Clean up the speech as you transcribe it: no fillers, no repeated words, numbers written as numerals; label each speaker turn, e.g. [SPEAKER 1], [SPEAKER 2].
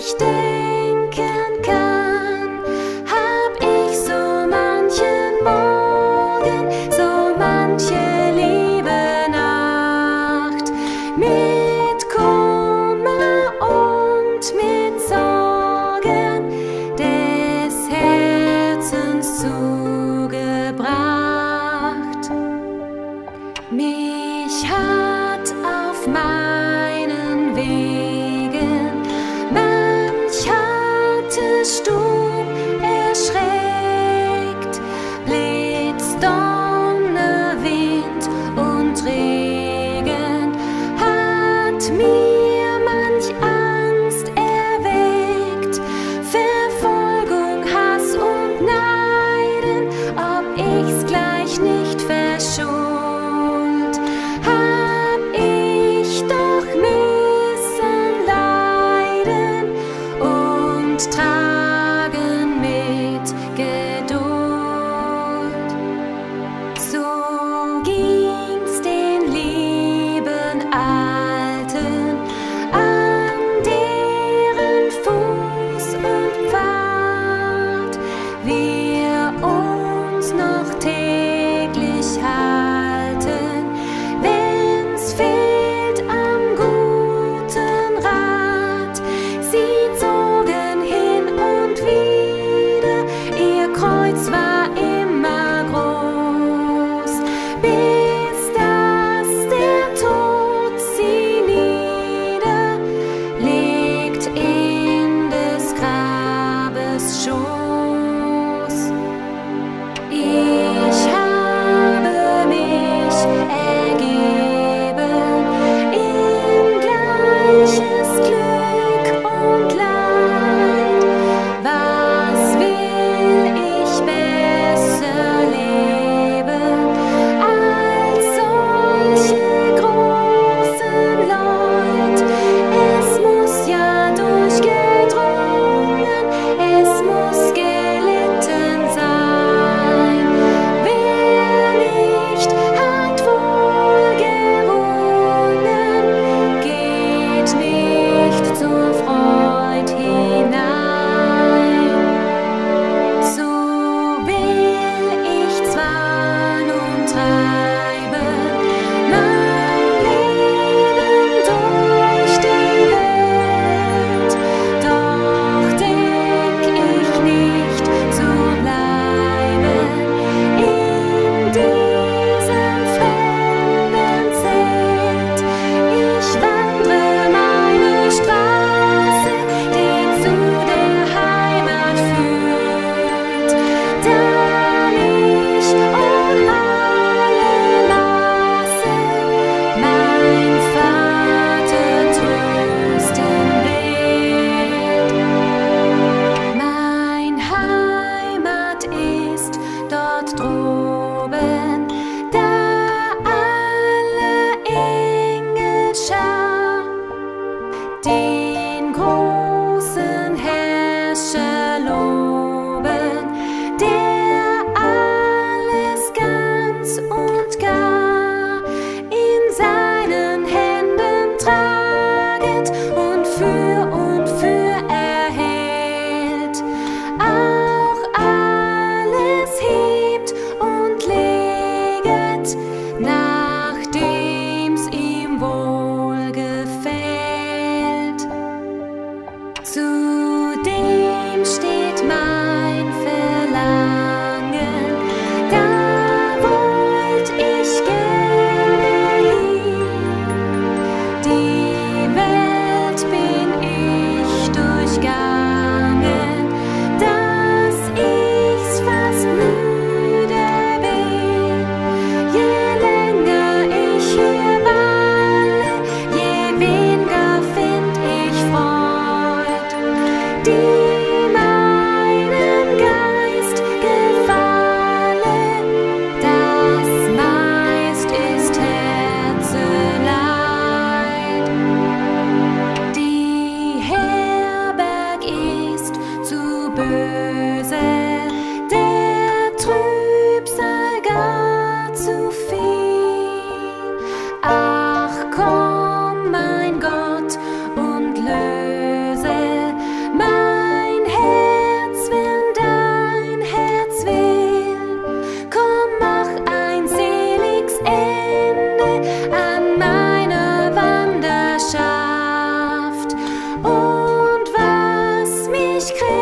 [SPEAKER 1] ich denken kann, hab ich so manchen Morgen, so manche liebe Nacht mit Kummer und mit Sorgen des Herzens zugebracht. Mich hat auf meinen Wegen manch harter Sturm erschreckt, Blitz, Donner, Wind und Regen hat mir manch Angst erweckt, Verfolgung, Hass und Neiden, ob ich's gleich nicht verschont, hab ich doch müssen leiden und tragen mit Geduld. So ging's den lieben Alten an deren Fuß und Pfad wir uns noch täglich halten, wenn's fehlt am guten Rat. Sie zogen hin und wieder, ihr Kreuz war immer groß, bis dass der Tod sie niederlegt in des Grabes Schoß. Ich habe mich ergeben in gleiches Glück und Leid. Was will ich besser leben als solche großen Leut? Es muss ja durchgedrungen, es muss gelitten sein. Wer nicht hat wohl gerungen, geht nicht zur Freud hinein. So will ich zwar nun treiben, mein Leben durch die Welt, doch denk ich nicht zu bleiben in diesem fremden Zelt. Ich wandre meine Straße, die zu der Heimat führt, da mich um alle Maße mein Vater trösten wird. Mein Heimat ist dort droben, da alle Engelschar den großen Herrscher loben, der alles ganz und gar in seinen Händen traget und für erhält, auch alles hebt und leget, nachdem's ihm wohl gefällt. Zudem steht mein Verlangen, da wollt ich gerne hin. Die Welt bin ich durchgangen, dass ich's fast müde bin. Je länger ich hier walle, je weniger find ich Freud, die meine ich krieg